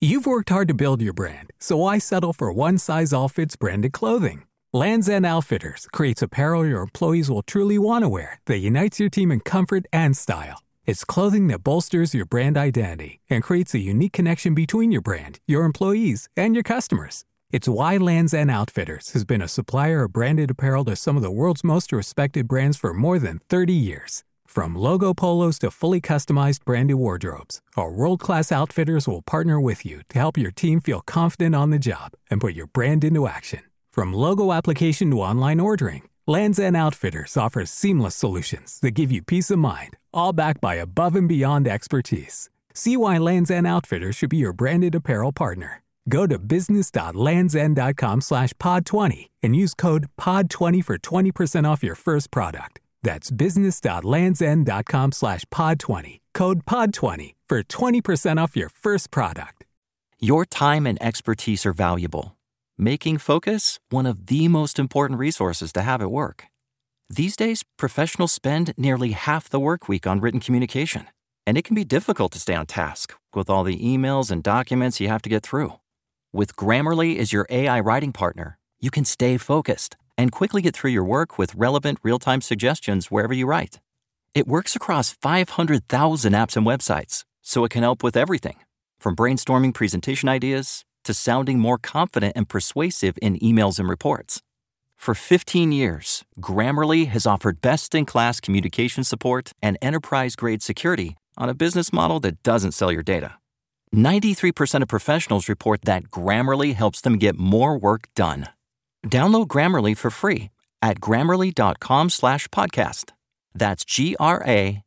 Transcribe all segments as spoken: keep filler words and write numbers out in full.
You've worked hard to build your brand, so why settle for one-size-all-fits branded clothing? Lands' End Outfitters creates apparel your employees will truly want to wear that unites your team in comfort and style. It's clothing that bolsters your brand identity and creates a unique connection between your brand, your employees, and your customers. It's why Lands' End Outfitters has been a supplier of branded apparel to some of the world's most respected brands for more than thirty years. From logo polos to fully customized branded wardrobes, our world-class outfitters will partner with you to help your team feel confident on the job and put your brand into action. From logo application to online ordering, Lands' End Outfitters offers seamless solutions that give you peace of mind, all backed by above and beyond expertise. See why Lands' End Outfitters should be your branded apparel partner. Go to business.landsend.com slash pod 20 and use code pod twenty for twenty percent off your first product. That's business.landsend.com slash pod 20. Code pod twenty for twenty percent off your first product. Your time and expertise are valuable, making Focus one of the most important resources to have at work. These days, professionals spend nearly half the work week on written communication, and it can be difficult to stay on task with all the emails and documents you have to get through. With Grammarly as your A I writing partner, you can stay focused and quickly get through your work with relevant real-time suggestions wherever you write. It works across five hundred thousand apps and websites, so it can help with everything, from brainstorming presentation ideas to sounding more confident and persuasive in emails and reports. For fifteen years, Grammarly has offered best-in-class communication support and enterprise-grade security on a business model that doesn't sell your data. ninety-three percent of professionals report that Grammarly helps them get more work done. Download Grammarly for free at grammarly.com slash podcast. That's G-R-A-M-M-A-R-L-Y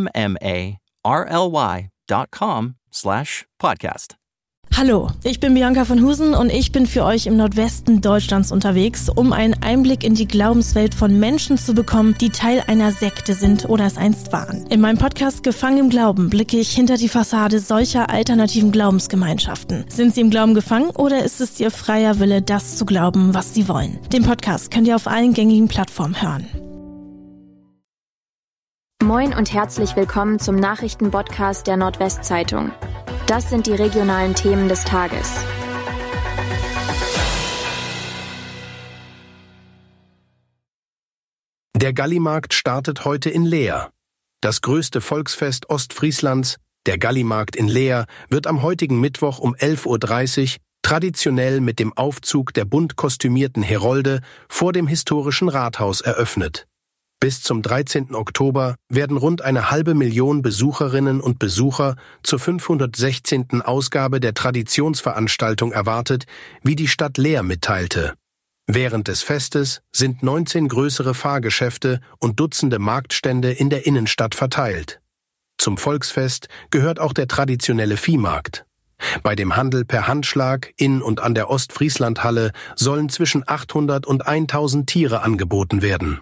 dot com slash podcast. Hallo, ich bin Bianca von Husen und ich bin für euch im Nordwesten Deutschlands unterwegs, um einen Einblick in die Glaubenswelt von Menschen zu bekommen, die Teil einer Sekte sind oder es einst waren. In meinem Podcast Gefangen im Glauben blicke ich hinter die Fassade solcher alternativen Glaubensgemeinschaften. Sind sie im Glauben gefangen oder ist es ihr freier Wille, das zu glauben, was sie wollen? Den Podcast könnt ihr auf allen gängigen Plattformen hören. Moin und herzlich willkommen zum Nachrichtenpodcast der Nordwestzeitung. Das sind die regionalen Themen des Tages. Der Gallimarkt startet heute in Leer. Das größte Volksfest Ostfrieslands, der Gallimarkt in Leer, wird am heutigen Mittwoch um elf Uhr dreißig traditionell mit dem Aufzug der bunt kostümierten Herolde vor dem historischen Rathaus eröffnet. Bis zum dreizehnten Oktober werden rund eine halbe Million Besucherinnen und Besucher zur fünfhundertsechzehnten Ausgabe der Traditionsveranstaltung erwartet, wie die Stadt Leer mitteilte. Während des Festes sind neunzehn größere Fahrgeschäfte und Dutzende Marktstände in der Innenstadt verteilt. Zum Volksfest gehört auch der traditionelle Viehmarkt. Bei dem Handel per Handschlag in und an der Ostfrieslandhalle sollen zwischen achthundert und tausend Tiere angeboten werden.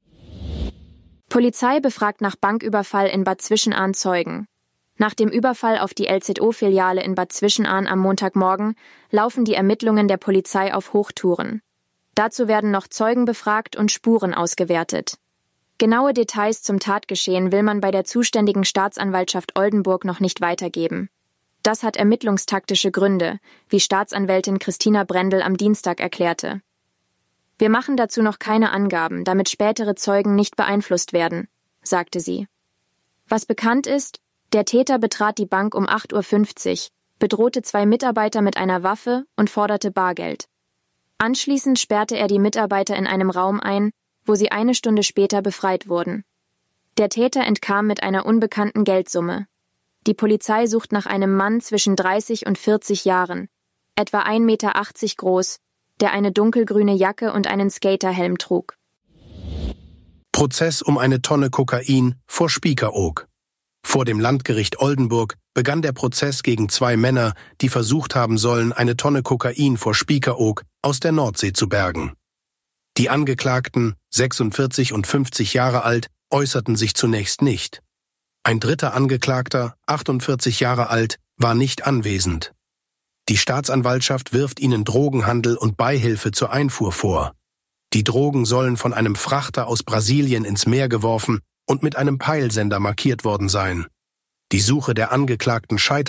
Polizei befragt nach Banküberfall in Bad Zwischenahn Zeugen. Nach dem Überfall auf die L Z O-Filiale in Bad Zwischenahn am Montagmorgen laufen die Ermittlungen der Polizei auf Hochtouren. Dazu werden noch Zeugen befragt und Spuren ausgewertet. Genaue Details zum Tatgeschehen will man bei der zuständigen Staatsanwaltschaft Oldenburg noch nicht weitergeben. Das hat ermittlungstaktische Gründe, wie Staatsanwältin Christina Brendel am Dienstag erklärte. Wir machen dazu noch keine Angaben, damit spätere Zeugen nicht beeinflusst werden, sagte sie. Was bekannt ist, der Täter betrat die Bank um acht Uhr fünfzig, bedrohte zwei Mitarbeiter mit einer Waffe und forderte Bargeld. Anschließend sperrte er die Mitarbeiter in einem Raum ein, wo sie eine Stunde später befreit wurden. Der Täter entkam mit einer unbekannten Geldsumme. Die Polizei sucht nach einem Mann zwischen dreißig und vierzig Jahren, etwa ein Meter achtzig groß, der eine dunkelgrüne Jacke und einen Skaterhelm trug. Prozess um eine Tonne Kokain vor Spiekeroog. Vor dem Landgericht Oldenburg begann der Prozess gegen zwei Männer, die versucht haben sollen, eine Tonne Kokain vor Spiekeroog aus der Nordsee zu bergen. Die Angeklagten, sechsundvierzig und fünfzig Jahre alt, äußerten sich zunächst nicht. Ein dritter Angeklagter, achtundvierzig Jahre alt, war nicht anwesend. Die Staatsanwaltschaft wirft ihnen Drogenhandel und Beihilfe zur Einfuhr vor. Die Drogen sollen von einem Frachter aus Brasilien ins Meer geworfen und mit einem Peilsender markiert worden sein. Die Suche der Angeklagten scheiterte,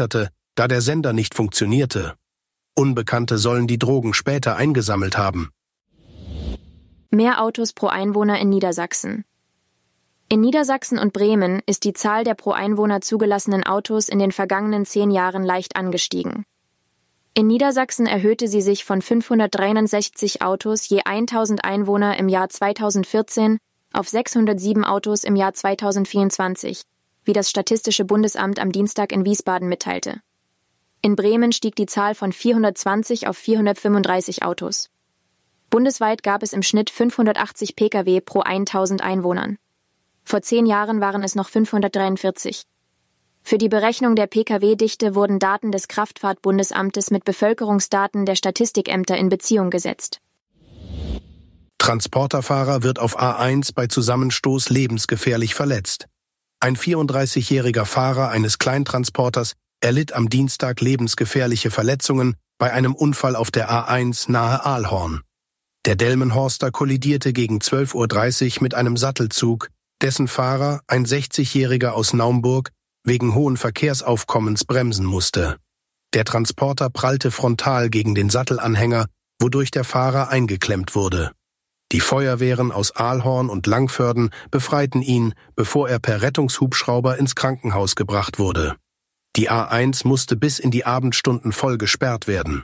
da der Sender nicht funktionierte. Unbekannte sollen die Drogen später eingesammelt haben. Mehr Autos pro Einwohner in Niedersachsen. In Niedersachsen und Bremen ist die Zahl der pro Einwohner zugelassenen Autos in den vergangenen zehn Jahren leicht angestiegen. In Niedersachsen erhöhte sie sich von fünfhundertdreiundsechzig Autos je tausend Einwohner im Jahr zweitausendvierzehn auf sechshundertsieben Autos im Jahr zweitausendvierundzwanzig, wie das Statistische Bundesamt am Dienstag in Wiesbaden mitteilte. In Bremen stieg die Zahl von vierhundertzwanzig auf vierhundertfünfunddreißig Autos. Bundesweit gab es im Schnitt fünfhundertachtzig Pkw pro tausend Einwohnern. Vor zehn Jahren waren es noch fünfhundertdreiundvierzig. Für die Berechnung der Pkw-Dichte wurden Daten des Kraftfahrtbundesamtes mit Bevölkerungsdaten der Statistikämter in Beziehung gesetzt. Transporterfahrer wird auf A eins bei Zusammenstoß lebensgefährlich verletzt. Ein vierunddreißigjähriger Fahrer eines Kleintransporters erlitt am Dienstag lebensgefährliche Verletzungen bei einem Unfall auf der A eins nahe Aalhorn. Der Delmenhorster kollidierte gegen zwölf Uhr dreißig mit einem Sattelzug, dessen Fahrer, ein sechzigjähriger aus Naumburg, wegen hohen Verkehrsaufkommens bremsen musste. Der Transporter prallte frontal gegen den Sattelanhänger, wodurch der Fahrer eingeklemmt wurde. Die Feuerwehren aus Aalhorn und Langförden befreiten ihn, bevor er per Rettungshubschrauber ins Krankenhaus gebracht wurde. Die A eins musste bis in die Abendstunden voll gesperrt werden.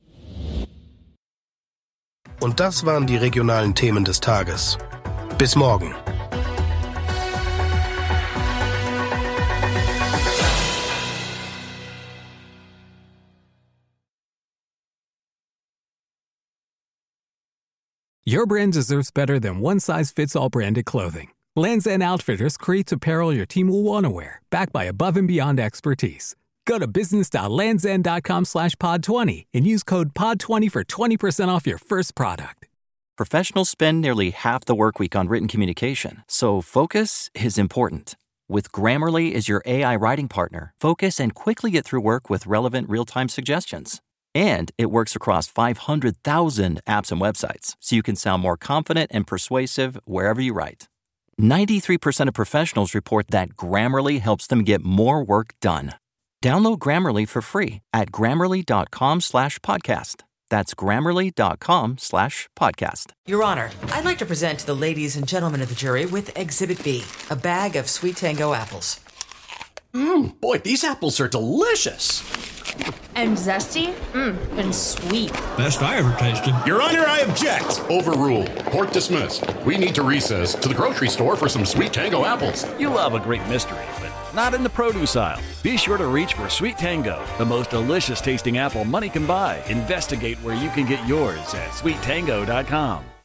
Und das waren die regionalen Themen des Tages. Bis morgen. Your brand deserves better than one-size-fits-all branded clothing. Lands' End Outfitters creates apparel your team will want to wear, backed by above-and-beyond expertise. Go to business.landsend.com slash pod 20 and use code pod twenty for twenty percent off your first product. Professionals spend nearly half the work week on written communication, so focus is important. With Grammarly as your A I writing partner, focus and quickly get through work with relevant real-time suggestions. And it works across five hundred thousand apps and websites, so you can sound more confident and persuasive wherever you write. ninety-three percent of professionals report that Grammarly helps them get more work done. Download Grammarly for free at grammarly.com slash podcast. That's grammarly.com slash podcast. Your Honor, I'd like to present to the ladies and gentlemen of the jury with Exhibit B, a bag of Sweet Tango apples. Mmm, boy, these apples are delicious. And zesty? Mmm, and sweet. Best I ever tasted. Your Honor, I object. Overruled. Court dismissed. We need to recess to the grocery store for some Sweet Tango apples. You love a great mystery, but not in the produce aisle. Be sure to reach for Sweet Tango, the most delicious tasting apple money can buy. Investigate where you can get yours at sweet tango dot com.